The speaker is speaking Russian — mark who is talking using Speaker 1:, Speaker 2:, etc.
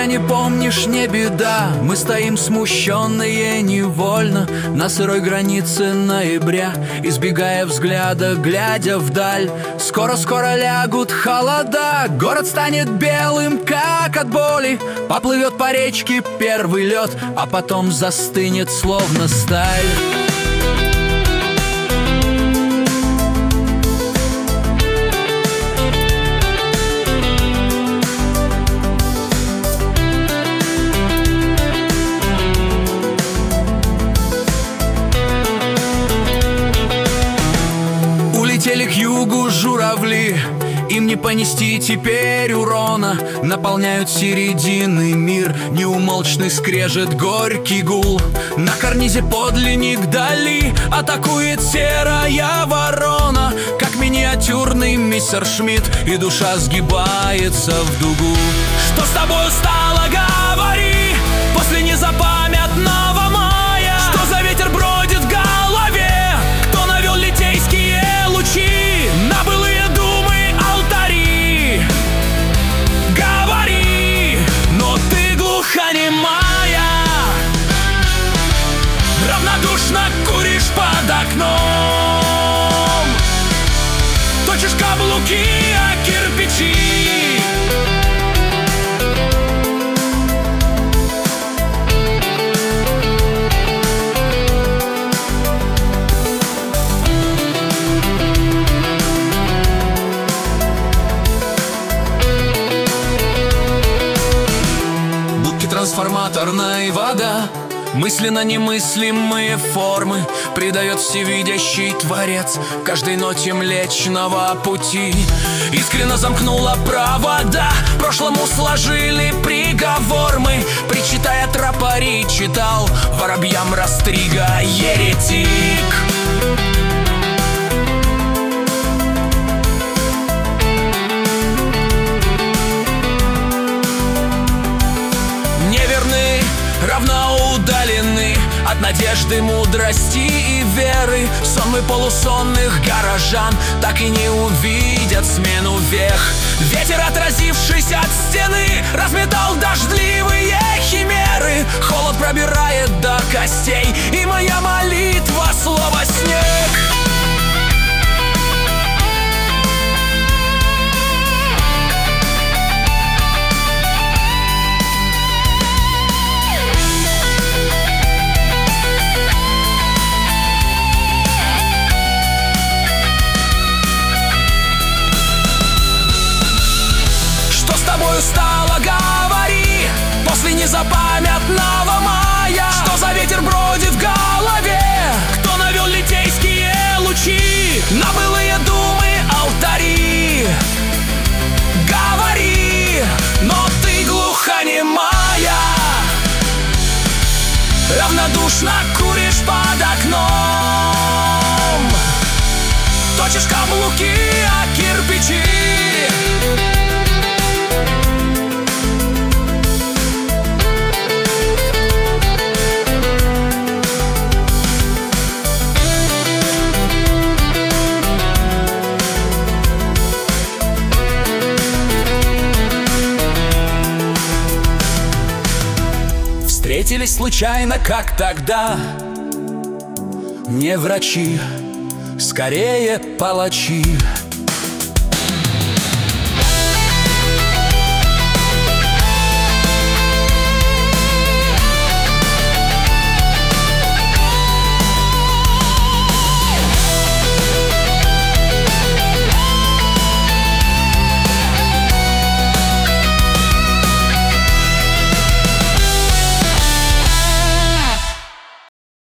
Speaker 1: меня не помнишь, не беда. Мы стоим смущенные невольно на сырой границе ноября, избегая взгляда, глядя вдаль. Скоро-скоро лягут холода, город станет белым, как от боли. Поплывет по речке первый лед, а потом застынет, словно сталь. Улетели к югу журавли, им не понести теперь урона. Наполняют середины мир неумолчный скрежет, горький гул. На карнизе подлинник Дали атакует серая ворона, как миниатюрный мистер Шмидт, и душа сгибается в дугу. Что с тобою стало, говори, после незапамятного мая? Что за ветер бродит в голове? Кто навел литейские лучи на былые думы алтари? Говори, но ты глухонемая, равнодушно куришь под окном, точишь каблуки о кирпичи. Трансформаторная вода, мысленно немыслимые формы придает всевидящий Творец каждой ноте Млечного Пути. Искренно замкнула провода, прошлому сложили приговор мы, причитая тропари, читал воробьям Растрига еретик. Равно удалены от надежды, мудрости и веры. Сонмы полусонных горожан так и не увидят смену век. Ветер, отразившись от стены, разметал дождливые химеры. Холод пробирает до костей, и моя молитва — слово снег. Стало, говори, после незапамятного мая? Что за ветер бродит в голове? Кто навел литейские лучи на былые думы алтари? Говори, но ты глухонемая, равнодушно куришь под окном, точишь каблуки о кирпичи. Встретились случайно, как тогда, не врачи, скорее палачи.